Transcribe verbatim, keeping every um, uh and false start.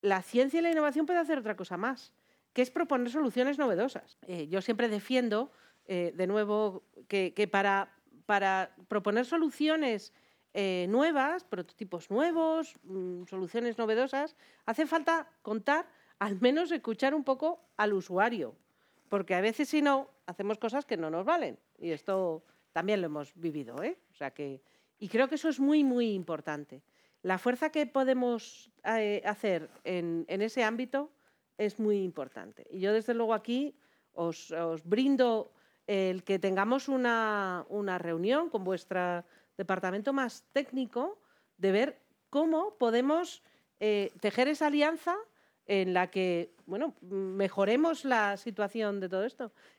la ciencia y la innovación puede hacer otra cosa más, que es proponer soluciones novedosas. Eh, yo siempre defiendo, eh, de nuevo, que, que para, para proponer soluciones eh, nuevas, prototipos nuevos, mmm, soluciones novedosas, hace falta contar, al menos escuchar un poco al usuario, porque a veces si no, hacemos cosas que no nos valen. Y esto también lo hemos vivido, ¿eh? O sea que, y creo que eso es muy, muy importante. La fuerza que podemos eh, hacer en, en ese ámbito es muy importante. Y yo, desde luego, aquí os, os brindo el que tengamos una, una reunión con vuestro departamento más técnico de ver cómo podemos eh, tejer esa alianza en la que, bueno, mejoremos la situación de todo esto.